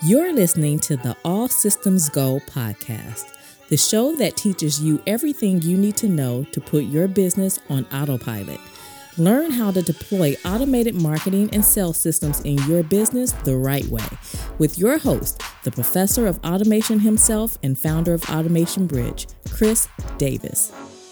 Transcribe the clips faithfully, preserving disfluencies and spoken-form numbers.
You're listening to the All Systems Go podcast, the show that teaches you everything you need to know to put your business on autopilot. Learn how to deploy automated marketing and sales systems in your business the right way with your host, the professor of automation himself and founder of Automation Bridge, Chris Davis.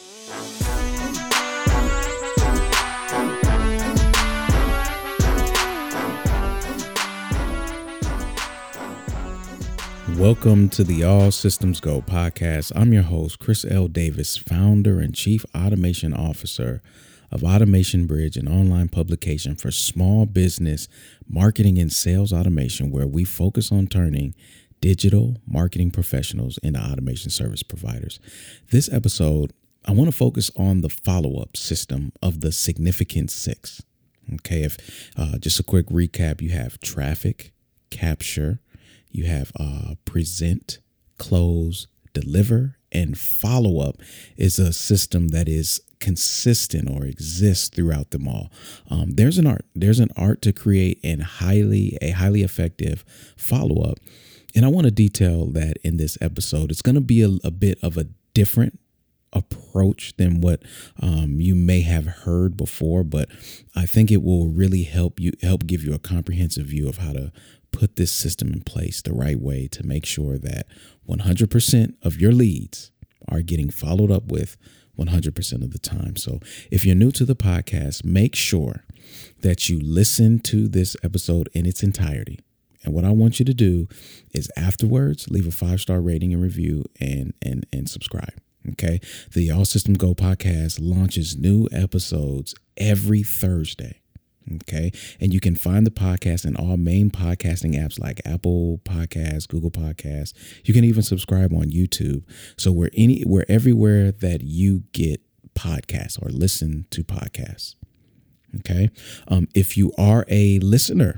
Welcome to the All Systems Go podcast. I'm your host, Chris L. Davis, founder and chief automation officer of Automation Bridge, an online publication for small business marketing and sales automation, where we focus on turning digital marketing professionals into automation service providers. This episode, I want to focus on the follow-up system of the Significant Six. Okay, if uh, just a quick recap, you have traffic, capture, you have uh, present, close, deliver, and follow-up is a system that is consistent or exists throughout them all. Um, there's an art. There's an art to create and highly a highly effective follow-up. And I want to detail that in this episode. It's going to be a, a bit of a different approach than what um, you may have heard before, but I think it will really help you help give you a comprehensive view of how to put this system in place the right way to make sure that one hundred percent of your leads are getting followed up with one hundred percent of the time. So if you're new to the podcast, make sure that you listen to this episode in its entirety. And what I want you to do is afterwards, leave a five-star rating and review and, and, and subscribe. Okay. The All System Go podcast launches new episodes every Thursday. Okay. And you can find the podcast in all main podcasting apps like Apple Podcasts, Google Podcasts. You can even subscribe on YouTube. So we're any we're everywhere that you get podcasts or listen to podcasts. Okay. Um, if you are a listener,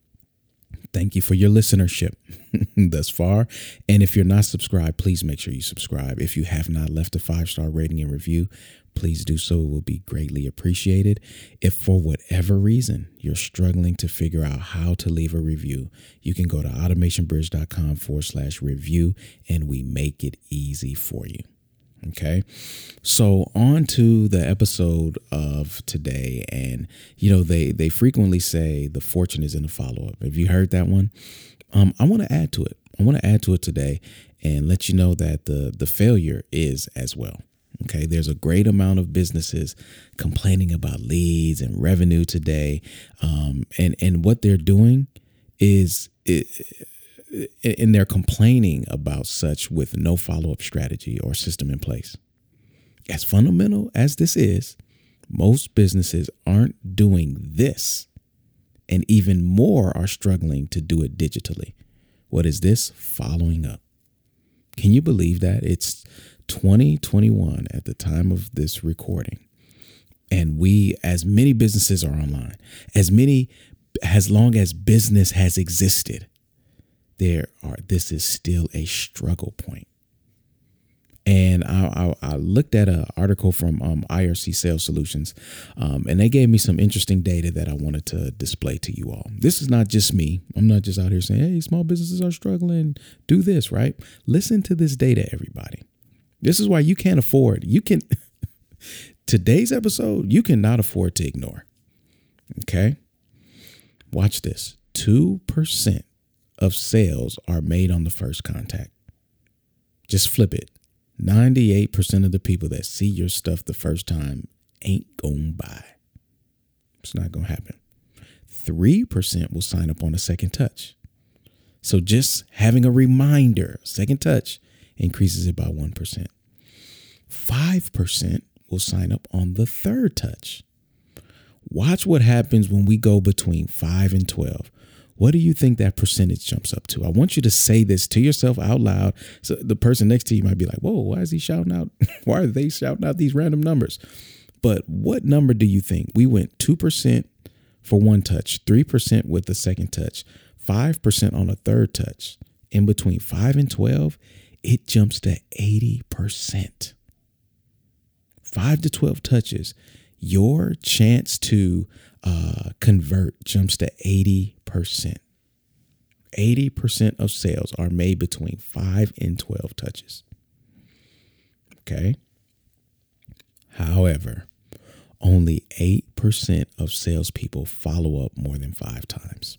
thank you for your listenership thus far. And if you're not subscribed, please make sure you subscribe. If you have not left a five-star rating and review, please do so. It will be greatly appreciated. If for whatever reason you're struggling to figure out how to leave a review, you can go to automationbridge.com forward slash review and we make it easy for you. Okay, so on to the episode of today. And, you know, they they frequently say the fortune is in the follow-up. Have you heard that one? Um, I want to add to it. I want to add to it today and let you know that the the failure is as well. Okay, there's a great amount of businesses complaining about leads and revenue today. Um, and, and what they're doing is it, and they're complaining about such with no follow-up strategy or system in place. As fundamental as this is, most businesses aren't doing this, and even more are struggling to do it digitally. What is this? Following up. Can you believe that? It's twenty twenty-one at the time of this recording, and we, as many businesses are online, as many, as long as business has existed, there are, this is still a struggle point. And I, I, I looked at an article from um, I R C Sales Solutions, um, and they gave me some interesting data that I wanted to display to you all. This is not just me. I'm not just out here saying, hey, small businesses are struggling. Do this, right? Listen to this data, everybody. This is why you can't afford, you can, today's episode, you cannot afford to ignore. Okay. Watch this. two percent of sales are made on the first contact. Just flip it. ninety-eight percent of the people that see your stuff the first time ain't gonna buy. It's not gonna happen. three percent will sign up on a second touch. So just having a reminder, second touch, increases it by one percent. five percent will sign up on the third touch. Watch what happens when we go between five and twelve. What do you think that percentage jumps up to? I want you to say this to yourself out loud. So the person next to you might be like, whoa, why is he shouting out? Why are they shouting out these random numbers? But what number do you think? We went two percent for one touch, three percent with the second touch, five percent on a third touch. In between five and twelve, it jumps to eighty percent. five to twelve touches, your chance to uh, convert jumps to eighty percent. eighty percent of sales are made between five and twelve touches. Okay. However, only eight percent of salespeople follow up more than five times.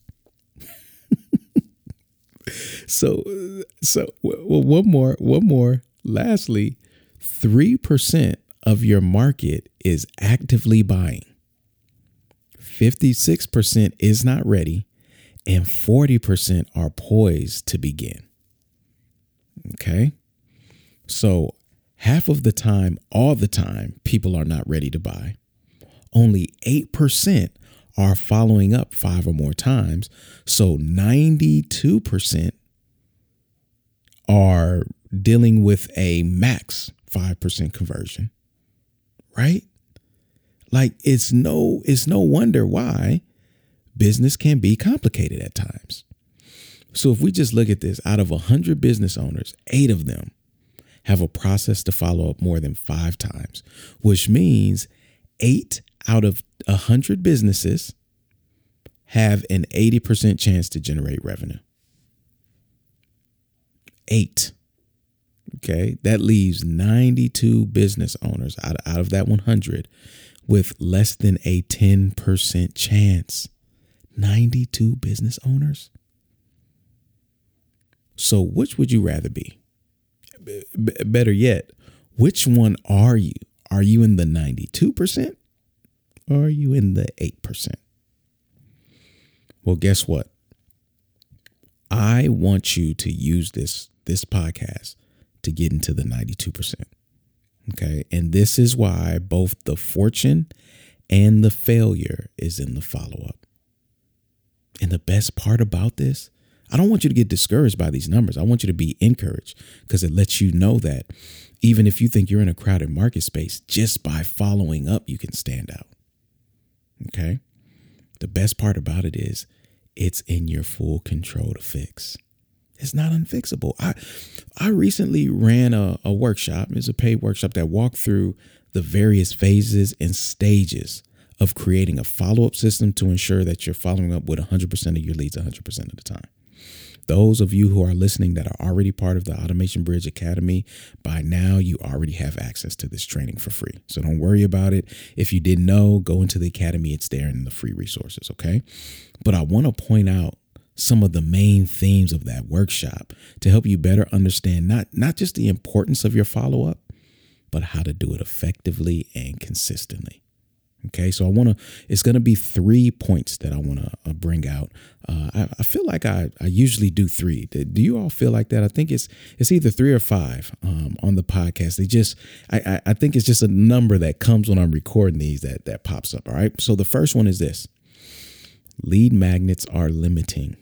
so, so well, one more, one more. Lastly, three percent of your market is actively buying. fifty-six percent is not ready, and forty percent are poised to begin. Okay. So half of the time, all the time, people are not ready to buy. Only eight percent are following up five or more times. So ninety-two percent are dealing with a max five percent conversion, right? Like it's no, it's no wonder why business can be complicated at times. So if we just look at this, out of one hundred business owners, eight of them have a process to follow up more than five times, which means eight out of one hundred businesses have an eighty percent chance to generate revenue. Eight. Okay. That leaves ninety-two business owners out of, out of that one hundred with less than a ten percent chance. ninety-two business owners. So which would you rather be? B- better yet, which one are you? Are you in the ninety-two percent or are you in the eight percent? Well, guess what? I want you to use this, this podcast to get into the ninety-two percent. Okay. And this is why both the fortune and the failure is in the follow-up. And the best part about this, I don't want you to get discouraged by these numbers. I want you to be encouraged because it lets you know that even if you think you're in a crowded market space, just by following up, you can stand out. Okay. The best part about it is it's in your full control to fix. It's not unfixable. I I recently ran a, a workshop. It's a paid workshop that walked through the various phases and stages of creating a follow-up system to ensure that you're following up with one hundred percent of your leads one hundred percent of the time. Those of you who are listening that are already part of the Automation Bridge Academy, by now you already have access to this training for free. So don't worry about it. If you didn't know, go into the Academy. It's there in the free resources, okay? But I want to point out some of the main themes of that workshop to help you better understand not, not just the importance of your follow-up, but how to do it effectively and consistently. Okay, so I want to, it's going to be three points that I want to uh, bring out. Uh, I, I feel like I, I usually do three. Do you all feel like that? I think it's it's either three or five um, on the podcast. They just, I, I, I think it's just a number that comes when I'm recording these that, that pops up. All right. So the first one is this: lead magnets are limiting.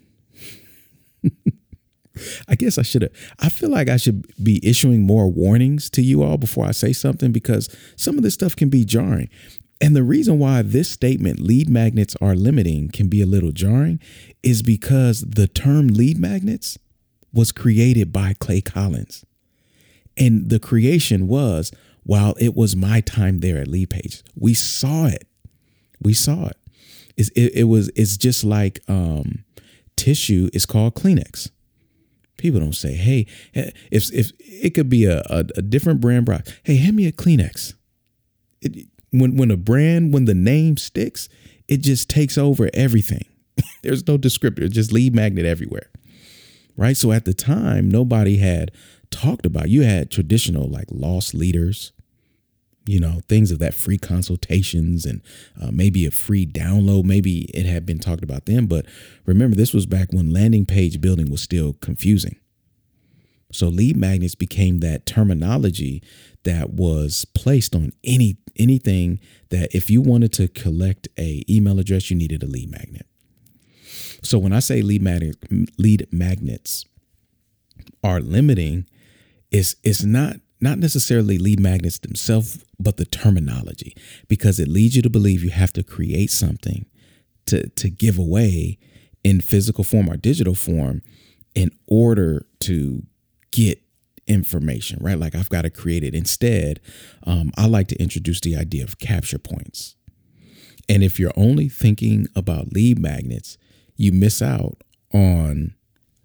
I guess I should have, I feel like I should be issuing more warnings to you all before I say something, because some of this stuff can be jarring. And the reason why this statement, lead magnets are limiting, can be a little jarring is because the term lead magnets was created by Clay Collins. And the creation was while it was my time there at Leadpages. We saw it. We saw it. It's, it, it was, it's just like um, tissue is called Kleenex. People don't say, hey, if if it could be a, a, a different brand product. Hey, hand me a Kleenex. It, When when a brand, when the name sticks, it just takes over everything. There's no descriptor, it's just lead magnet everywhere. Right. So at the time, nobody had talked about, you had traditional like lost leaders, you know, things of that, free consultations and uh, maybe a free download. Maybe it had been talked about then. But remember, this was back when landing page building was still confusing. So lead magnets became that terminology that was placed on any anything that if you wanted to collect a email address, you needed a lead magnet. So when I say lead magnet, lead magnets are limiting, it's, it's not, not necessarily lead magnets themselves, but the terminology, because it leads you to believe you have to create something to, to give away in physical form or digital form in order to get information, right? Like I've got to create it. Instead, um, I like to introduce the idea of capture points. And if you're only thinking about lead magnets, you miss out on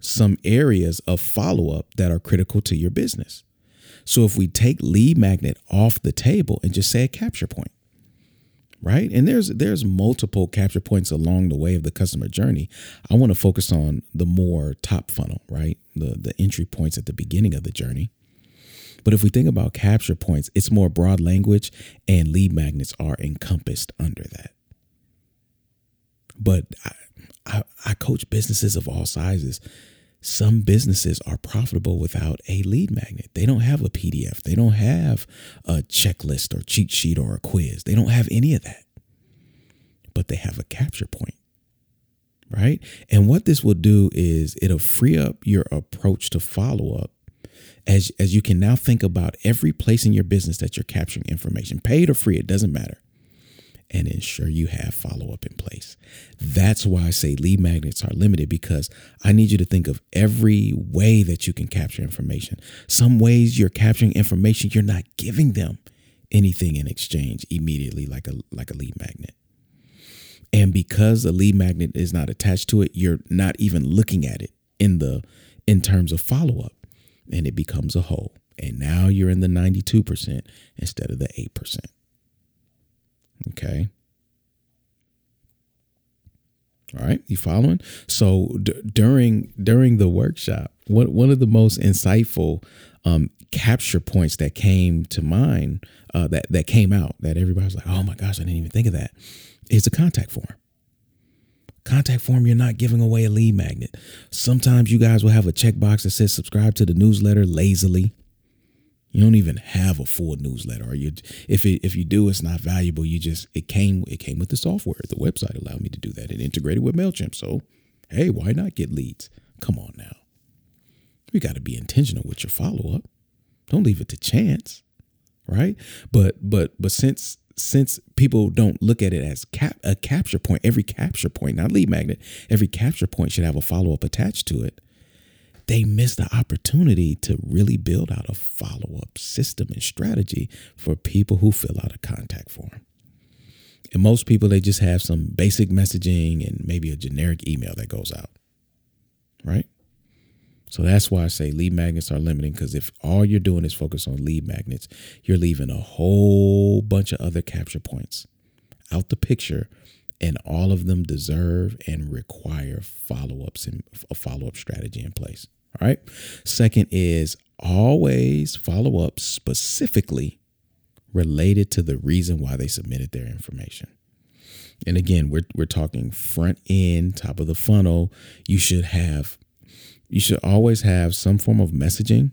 some areas of follow-up that are critical to your business. So if we take lead magnet off the table and just say a capture point, right? And there's there's multiple capture points along the way of the customer journey. I want to focus on the more top funnel, right? The the entry points at the beginning of the journey. But if we think about capture points, it's more broad language, and lead magnets are encompassed under that. But I, I, I coach businesses of all sizes. Some businesses are profitable without a lead magnet. They don't have a P D F. They don't have a checklist or cheat sheet or a quiz. They don't have any of that. But they have a capture point, right? And what this will do is it'll free up your approach to follow up as, as you can now think about every place in your business that you're capturing information, paid or free, it doesn't matter, and ensure you have follow-up in place. That's why I say lead magnets are limited, because I need you to think of every way that you can capture information. Some ways you're capturing information, you're not giving them anything in exchange immediately, like a like a lead magnet. And because the lead magnet is not attached to it, you're not even looking at it in the in terms of follow-up, and it becomes a whole. And now you're in the ninety-two percent instead of the eight percent. Okay. All right. You following? So d- during during the workshop, one, one of the most insightful um, capture points that came to mind, uh, that, that came out, that everybody was like, oh my gosh, I didn't even think of that, is a contact form. Contact form, you're not giving away a lead magnet. Sometimes you guys will have a checkbox that says subscribe to the newsletter lazily. You don't even have a full newsletter, or you, if it, if you do, it's not valuable. You just, it came, it came with the software. The website allowed me to do that. It integrated with MailChimp. So, hey, why not get leads? Come on now. We got to be intentional with your follow-up. Don't leave it to chance, right? But, but, but since, since people don't look at it as cap, a capture point, every capture point, not lead magnet, every capture point should have a follow-up attached to it. They miss the opportunity to really build out a follow-up system and strategy for people who fill out a contact form. And most people, they just have some basic messaging and maybe a generic email that goes out, right? So that's why I say lead magnets are limiting, because if all you're doing is focus on lead magnets, you're leaving a whole bunch of other capture points out the picture, and all of them deserve and require follow-ups and a follow-up strategy in place. All right. Second is always follow up specifically related to the reason why they submitted their information. And again, we're we're talking front end, top of the funnel. You should have, you should always have some form of messaging.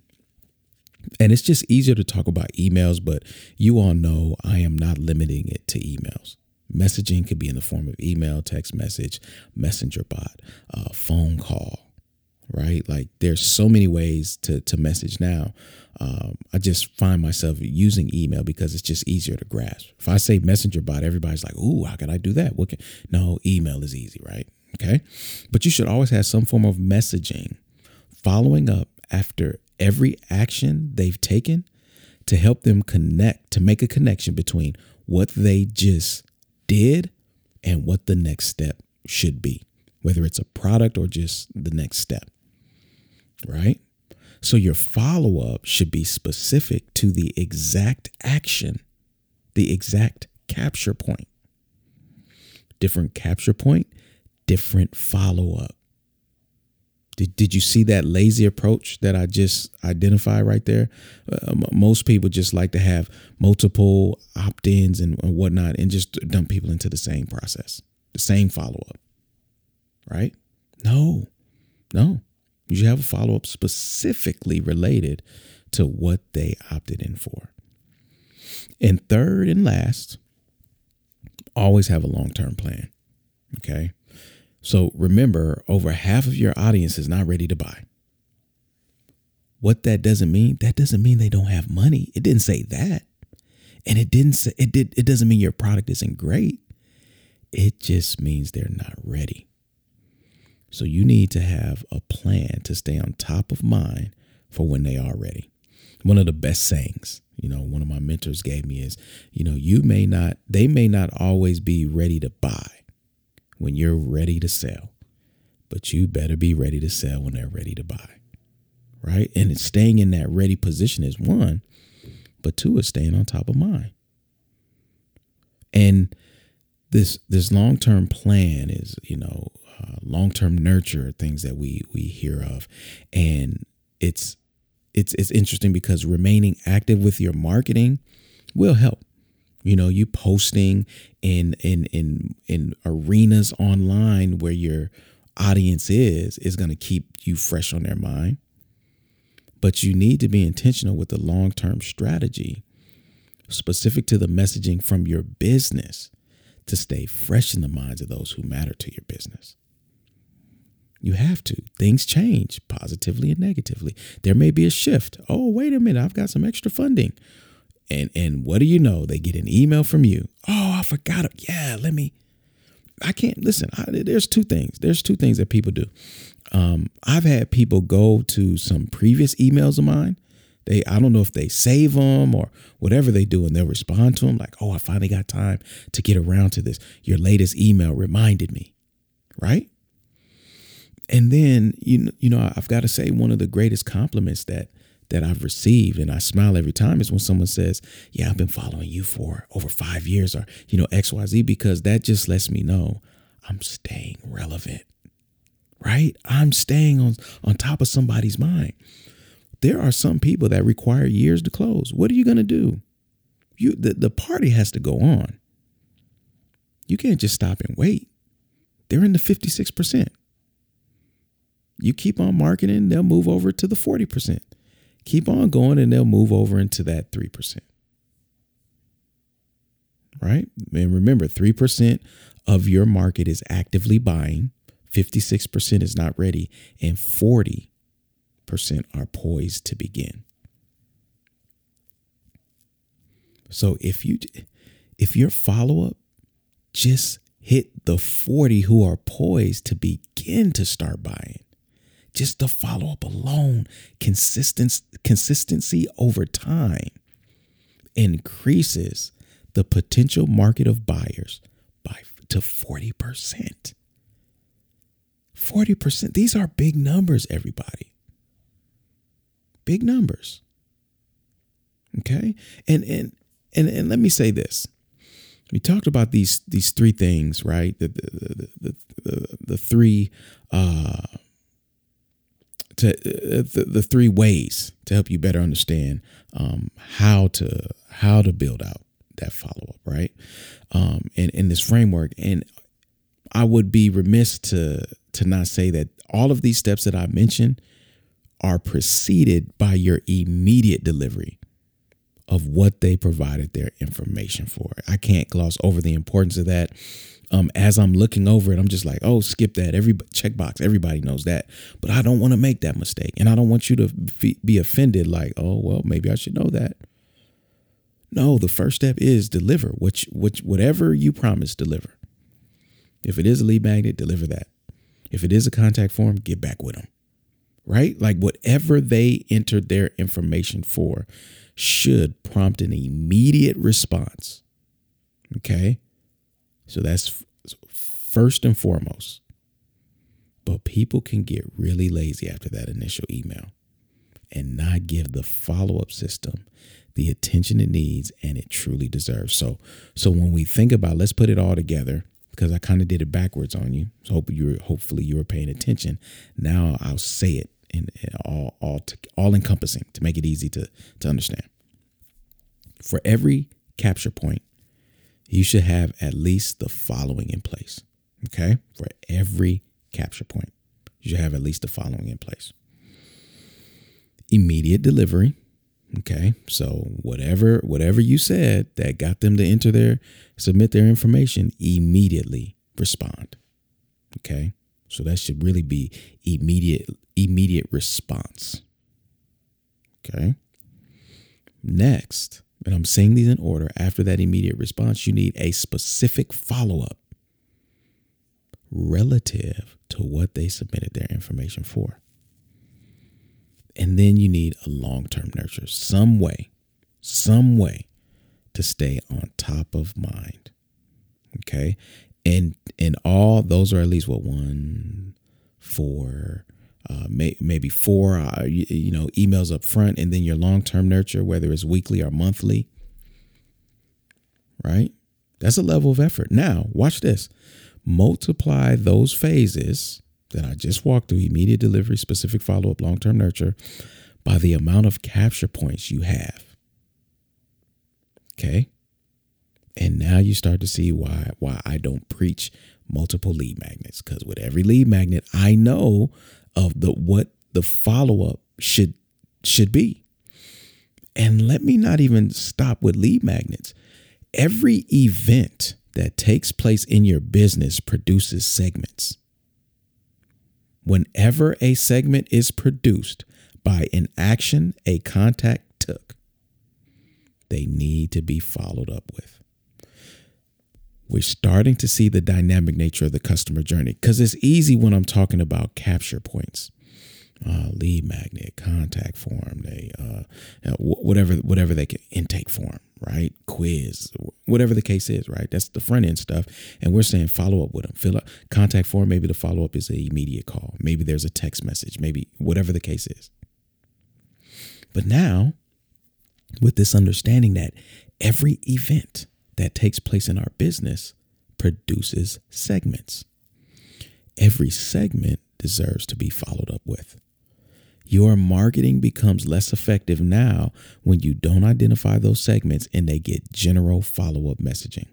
And it's just easier to talk about emails, but you all know I am not limiting it to emails. Messaging could be in the form of email, text message, messenger bot, uh, phone call, right? Like there's so many ways to, to message now. Um, I just find myself using email because it's just easier to grasp. If I say messenger bot, everybody's like, ooh, how can I do that? What can, no, email is easy, right? Okay. But you should always have some form of messaging following up after every action they've taken to help them connect, to make a connection between what they just did and what the next step should be, whether it's a product or just the next step, right? So your follow-up should be specific to the exact action, the exact capture point. Different capture point, different follow-up. Did, did you see that lazy approach that I just identified right there? Uh, most people just like to have multiple opt-ins and, and whatnot and just dump people into the same process, the same follow-up, right? No, no. You should have a follow-up specifically related to what they opted in for. And third and last, always have a long-term plan, okay? So remember, over half of your audience is not ready to buy. What that doesn't mean, that doesn't mean they don't have money. It didn't say that. And it didn't say, it did, it doesn't mean your product isn't great. It just means they're not ready. So you need to have a plan to stay on top of mind for when they are ready. One of the best sayings, you know, one of my mentors gave me is, you know, you may not, they may not always be ready to buy when you're ready to sell. but you better be ready to sell when they're ready to buy. Right. And it's staying in that ready position is one, but two is staying on top of mind. And this this long-term plan is, you know, uh, long-term nurture, things that we we hear of. And it's it's it's interesting because remaining active with your marketing will help. You know, you posting in in in in arenas online where your audience is is going to keep you fresh on their mind. But you need to be intentional with the long-term strategy specific to the messaging from your business to stay fresh in the minds of those who matter to your business. You have to. Things change positively and negatively. There may be a shift. Oh, wait a minute. I've got some extra funding. And and what do you know? They get an email from you. Oh, I forgot it. Yeah, let me. I can't listen. I, there's two things. There's two things that people do. Um, I've had people go to some previous emails of mine. They, I don't know if they save them or whatever they do, and they'll respond to them like, oh, I finally got time to get around to this. Your latest email reminded me, right? And then, you know, you know, I've got to say one of the greatest compliments that that I've received, and I smile every time, is when someone says, yeah, I've been following you for over five years or, you know, X Y Z, because that just lets me know I'm staying relevant. Right? I'm staying on, on top of somebody's mind. There are some people that require years to close. What are you going to do? You the, the party has to go on. You can't just stop and wait. They're in the fifty-six percent. You keep on marketing, they'll move over to the forty percent. Keep on going and they'll move over into that three percent. Right? And remember, three percent of your market is actively buying. fifty-six percent is not ready, and forty percent are poised to begin. So if you if your follow-up just hit the forty who are poised to begin to start buying, just the follow-up alone, consistency, consistency over time increases the potential market of buyers by to forty percent. forty percent. These are big numbers, everybody. Big numbers. Okay. And, and, and, and let me say this. We talked about these, these three things, right? The, the, the, the, the, the three, uh, to uh, the, the three ways to help you better understand, um, how to, how to build out that follow-up, right? Um, in, in this framework. And I would be remiss to, to not say that all of these steps that I mentioned are preceded by your immediate delivery of what they provided their information for. I can't gloss over the importance of that. Um, as I'm looking over it, I'm just like, oh, skip that. Every checkbox, everybody knows that. But I don't want to make that mistake. And I don't want you to be offended like, oh, well, maybe I should know that. No, the first step is deliver. Which, which, whatever you promise, deliver. If it is a lead magnet, deliver that. If it is a contact form, get back with them. Right? Like whatever they entered their information for should prompt an immediate response. Okay? So that's f- first and foremost. But people can get really lazy after that initial email and not give the follow-up system the attention it needs and it truly deserves. So, so when we think about, let's put it all together, because I kind of did it backwards on you. So hope you were, hopefully you were paying attention. Now I'll say it in, in all, all, to, all encompassing to make it easy to, to understand. For every capture point, you should have at least the following in place. Okay. For every capture point, you should have at least the following in place. Immediate delivery. Okay. So whatever, whatever you said that got them to enter their, submit their information, immediately respond. Okay. So that should really be immediate, immediate response. Okay. Next, and I'm saying these in order, after that immediate response, you need a specific follow-up relative to what they submitted their information for. And then you need a long-term nurture, some way, some way to stay on top of mind. Okay. And, and all those are at least what, one, for uh, may, maybe four, uh, you, you know, emails up front, and then your long-term nurture, whether it's weekly or monthly, right? That's a level of effort. Now, watch this. Multiply those phases that I just walked through, immediate delivery, specific follow-up, long-term nurture, by the amount of capture points you have. Okay? And now you start to see why why I don't preach multiple lead magnets, because with every lead magnet, I know of the what the follow-up should should be. And let me not even stop with lead magnets. Every event that takes place in your business produces segments. Whenever a segment is produced by an action a contact took, they need to be followed up with. We're starting to see the dynamic nature of the customer journey, because it's easy when I'm talking about capture points, uh, lead magnet, contact form, they uh, whatever whatever they can, intake form, right? Quiz, whatever the case is, right? That's the front end stuff, and we're saying follow up with them. Fill up contact form. Maybe the follow up is an immediate call. Maybe there's a text message. Maybe whatever the case is. But now, with this understanding that every event that takes place in our business produces segments. Every segment deserves to be followed up with. Your marketing becomes less effective now when you don't identify those segments and they get general follow-up messaging.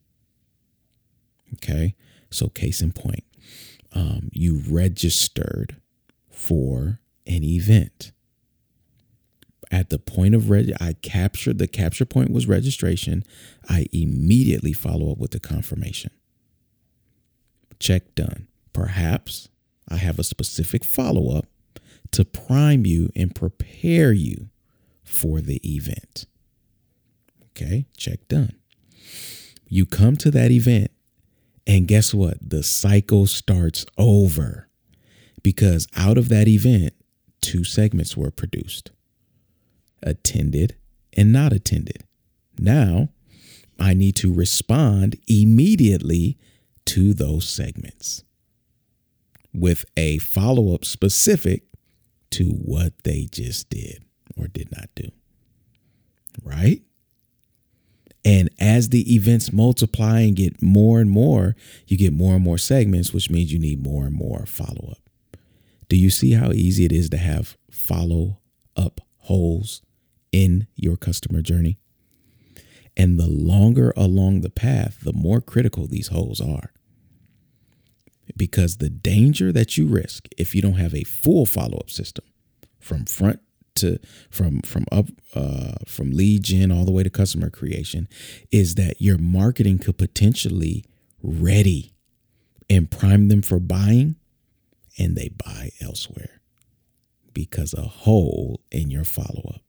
Okay, so case in point, um, you registered for an event. At the point of reg, I captured, the capture point was registration. I immediately follow up with the confirmation. Check done. Perhaps I have a specific follow-up to prime you and prepare you for the event. Okay, check done. You come to that event, and guess what? The cycle starts over, because out of that event, two segments were produced. Attended and not attended. Now I need to respond immediately to those segments with a follow-up specific to what they just did or did not do. Right? And as the events multiply and get more and more, you get more and more segments, which means you need more and more follow-up. Do you see how easy it is to have follow-up holes in your customer journey? And the longer along the path, the more critical these holes are. Because the danger that you risk if you don't have a full follow-up system from front to from from up uh, from lead gen all the way to customer creation is that your marketing could potentially ready and prime them for buying, and they buy elsewhere because a hole in your follow-up.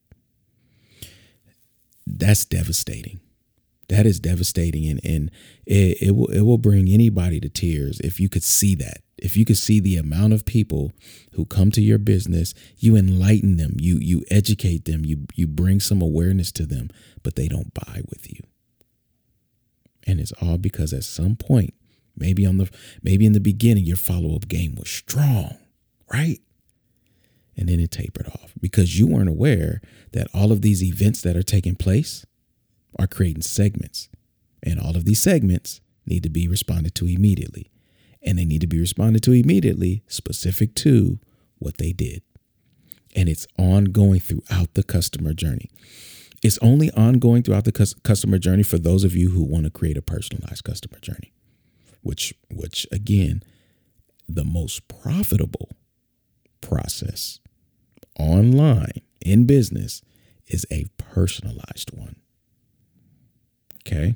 That's devastating. That is devastating. And, and it, it will it will bring anybody to tears if you could see that. If you could see the amount of people who come to your business, you enlighten them, you you educate them, you you bring some awareness to them, but they don't buy with you. And it's all because at some point, maybe on the maybe in the beginning, your follow-up game was strong, right? And then it tapered off because you weren't aware that all of these events that are taking place are creating segments. And all of these segments need to be responded to immediately. And they need to be responded to immediately, specific to what they did. And it's ongoing throughout the customer journey. It's only ongoing throughout the cu- customer journey for those of you who want to create a personalized customer journey, which, which again, the most profitable process online in business is a personalized one. Okay.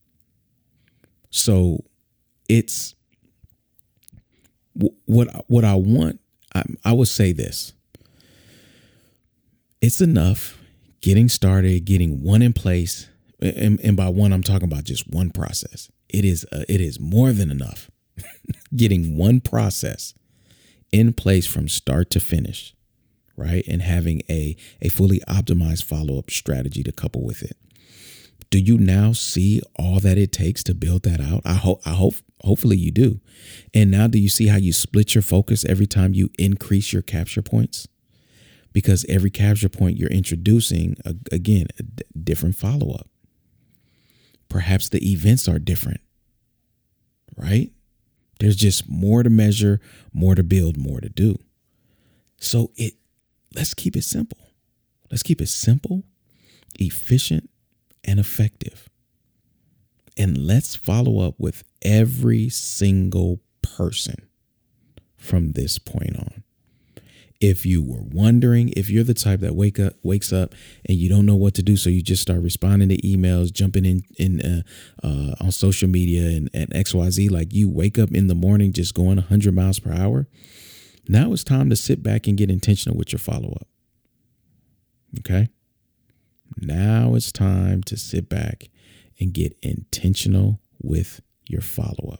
So it's what, what I want. I, I would say this. It's enough getting started, getting one in place. And, and by one, I'm talking about just one process. It is, uh, it is more than enough getting one process in place from start to finish, right? And having a, a fully optimized follow-up strategy to couple with it. Do you now see all that it takes to build that out? I hope, I hope, hopefully you do. And now do you see how you split your focus every time you increase your capture points? Because every capture point you're introducing, again, a d- different follow-up. Perhaps the events are different, right? There's just more to measure, more to build, more to do. So it, let's keep it simple. Let's keep it simple, efficient, and effective. And let's follow up with every single person from this point on. If you were wondering, if you're the type that wake up, wakes up and you don't know what to do, so you just start responding to emails, jumping in in uh, uh, on social media and, and X Y Z, like you wake up in the morning just going one hundred miles per hour. Now it's time to sit back and get intentional with your follow-up. Okay? Now it's time to sit back and get intentional with your follow-up.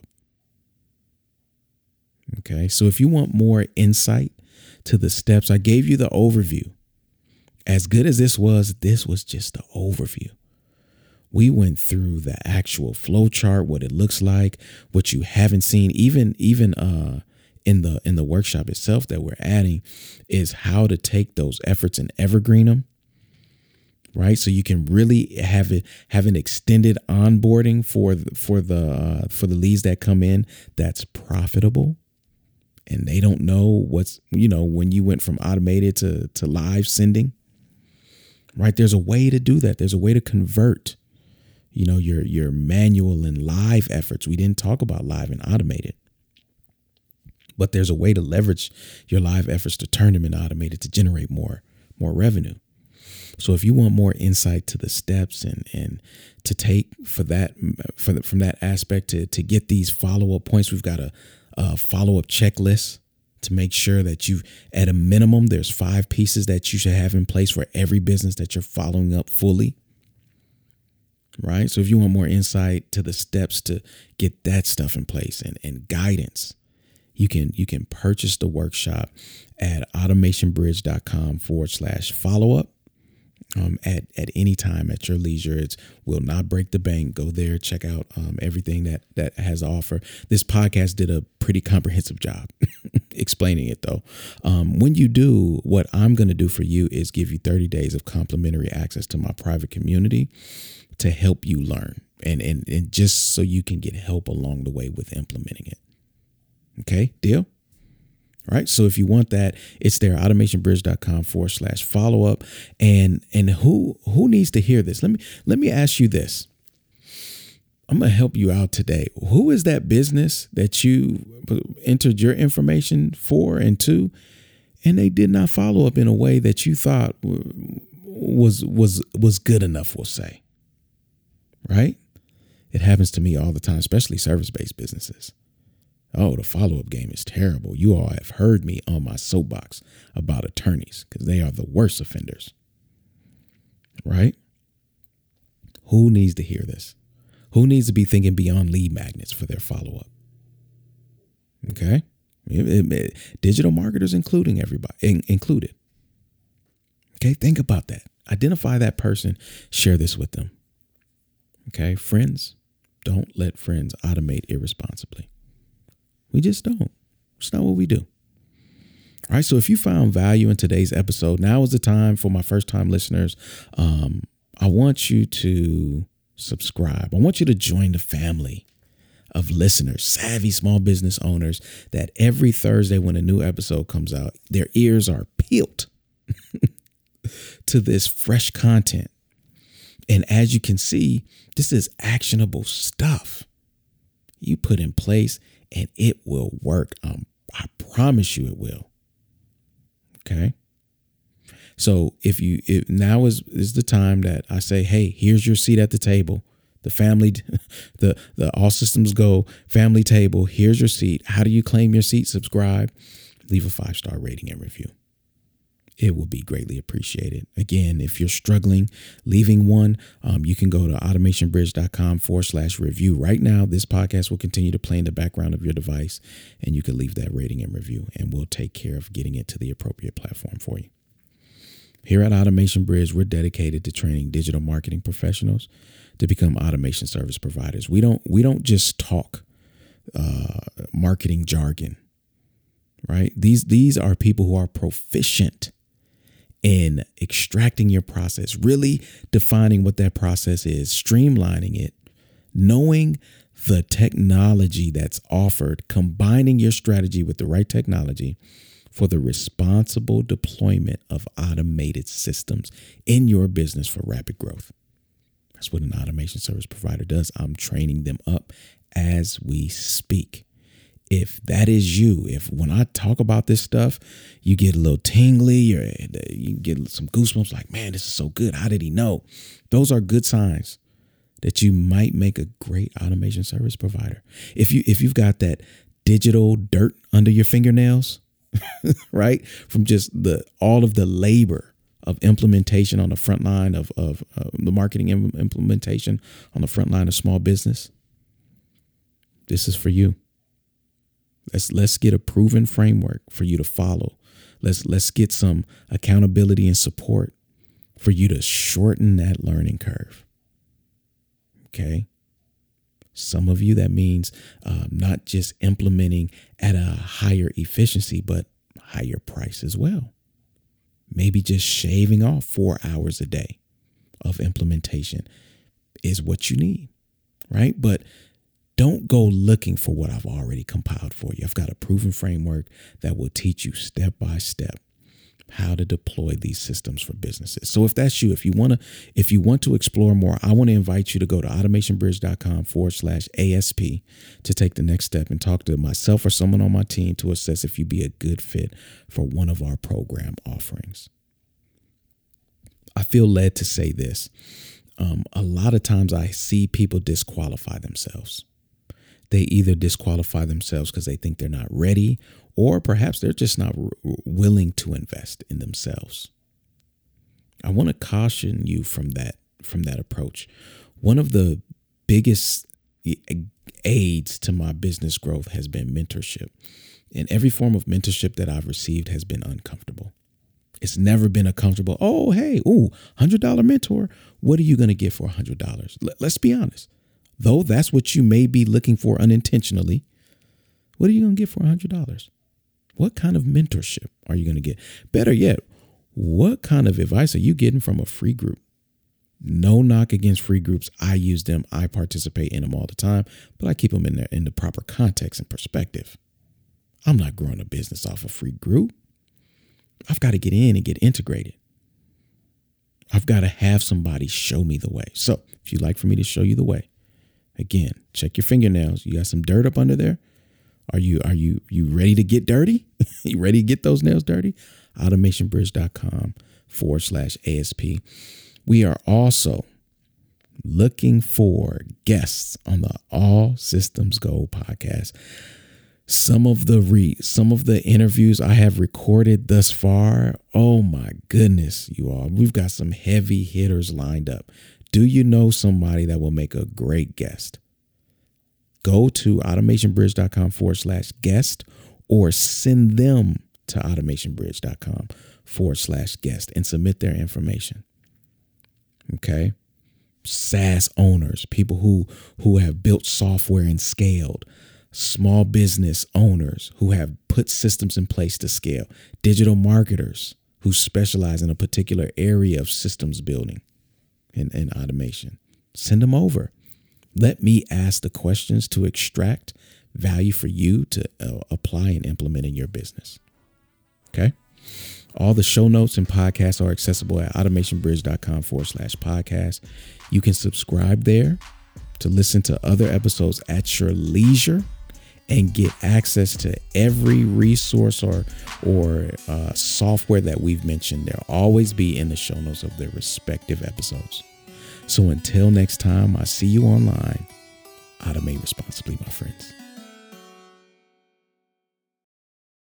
Okay? So if you want more insight to the steps, I gave you the overview. As good as this was, this was just the overview. We went through the actual flow chart, what it looks like, what you haven't seen, even even uh, in the in the workshop itself that we're adding, is how to take those efforts and evergreen them, right? So you can really have it have an extended onboarding for the, for the uh, for the leads that come in that's profitable. And they don't know what's, you know, when you went from automated to, to live sending, right? There's a way to do that. There's a way to convert, you know, your, your manual and live efforts. We didn't talk about live and automated, but there's a way to leverage your live efforts to turn them into automated to generate more, more revenue. So if you want more insight to the steps and, and to take for that, for the, from that aspect to, to get these follow-up points, we've got a, a follow-up checklist to make sure that you, at a minimum, there's five pieces that you should have in place for every business that you're following up fully. Right. So if you want more insight to the steps to get that stuff in place and, and guidance, you can you can purchase the workshop at automationbridge.com forward slash follow up. Um, at, at any time at your leisure. It will not break the bank. Go there, check out um, everything that that has to offer. This podcast did a pretty comprehensive job explaining it, though. Um, when you do, what I'm going to do for you is give you thirty days of complimentary access to my private community to help you learn and, and, and just so you can get help along the way with implementing it. Okay, deal? All right. So if you want that, it's there, automationbridge.com forward slash follow up. And and who who needs to hear this? Let me let me ask you this. I'm going to help you out today. Who is that business that you entered your information for and to, and they did not follow up in a way that you thought was was was good enough, we'll say. Right? It happens to me all the time, especially service-based businesses. Oh, the follow-up game is terrible. You all have heard me on my soapbox about attorneys because they are the worst offenders. Right? Who needs to hear this? Who needs to be thinking beyond lead magnets for their follow-up? Okay? It, it, it, digital marketers including everybody, in, included. Okay? Think about that. Identify that person. Share this with them. Okay? Friends, don't let friends automate irresponsibly. We just don't. It's not what we do. All right. So if you found value in today's episode, now is the time for my first time listeners. Um, I want you to subscribe. I want you to join the family of listeners, savvy small business owners that every Thursday when a new episode comes out, their ears are peeled to this fresh content. And as you can see, this is actionable stuff you put in place. And it will work. Um, I promise you it will. Okay. So if you, if now is, is the time that I say, hey, here's your seat at the table, the family, the, the all systems go family table. Here's your seat. How do you claim your seat? Subscribe, leave a five-star rating and review. It will be greatly appreciated. Again, if you're struggling leaving one, um, you can go to automationbridge.com forward slash review. Right now, this podcast will continue to play in the background of your device, and you can leave that rating and review, and we'll take care of getting it to the appropriate platform for you. Here at Automation Bridge, we're dedicated to training digital marketing professionals to become automation service providers. We don't we don't just talk uh, marketing jargon, right? These these are people who are proficient in extracting your process, really defining what that process is, streamlining it, knowing the technology that's offered, combining your strategy with the right technology for the responsible deployment of automated systems in your business for rapid growth. That's what an automation service provider does. I'm training them up as we speak. If that is you, if when I talk about this stuff, you get a little tingly, or you get some goosebumps like, man, this is so good. How did he know? Those are good signs that you might make a great automation service provider. If you if you've got that digital dirt under your fingernails, right, from just the all of the labor of implementation on the front line of of uh, the marketing im- implementation on the front line of small business, this is for you. Let's let's get a proven framework for you to follow. Let's let's get some accountability and support for you to shorten that learning curve. Okay. Some of you, that means uh, not just implementing at a higher efficiency, but higher price as well. Maybe just shaving off four hours a day of implementation is what you need, right? But don't go looking for what I've already compiled for you. I've got a proven framework that will teach you step by step how to deploy these systems for businesses. So if that's you, if you want to, if you want to explore more, I want to invite you to go to automationbridge.com forward slash ASP to take the next step and talk to myself or someone on my team to assess if you'd be a good fit for one of our program offerings. I feel led to say this. Um, a lot of times I see people disqualify themselves. They either disqualify themselves because they think they're not ready, or perhaps they're just not r- willing to invest in themselves. I want to caution you from that, from that approach. One of the biggest aids to my business growth has been mentorship. And every form of mentorship that I've received has been uncomfortable. It's never been a comfortable, oh, hey, ooh, one hundred dollars mentor. What are you going to get for one hundred dollars? L- let's be honest. Though that's what you may be looking for unintentionally, what are you going to get for one hundred dollars? What kind of mentorship are you going to get? Better yet, what kind of advice are you getting from a free group? No knock against free groups. I use them. I participate in them all the time, but I keep them in there in the proper context and perspective. I'm not growing a business off a free group. I've got to get in and get integrated. I've got to have somebody show me the way. So if you'd like for me to show you the way, again, check your fingernails. You got some dirt up under there. Are you are you you ready to get dirty? You ready to get those nails dirty? automationbridge.com forward slash ASP. We are also looking for guests on the All Systems Go podcast. Some of the re some of the interviews I have recorded thus far, oh my goodness, you all, we've got some heavy hitters lined up. Do you know somebody that will make a great guest? Go to automationbridge.com forward slash guest or send them to automationbridge.com forward slash guest and submit their information. Okay. SaaS owners, people who, who have built software and scaled, small business owners who have put systems in place to scale, digital marketers who specialize in a particular area of systems building and, and automation. Send them over. Let me ask the questions to extract value for you to uh, apply and implement in your business. Okay. All the show notes and podcasts are accessible at automationbridge.com forward slash podcast. You can subscribe there to listen to other episodes at your leisure and get access to every resource or or uh, software that we've mentioned. They'll always be in the show notes of their respective episodes. So until next time, I see you online. Automate responsibly, my friends.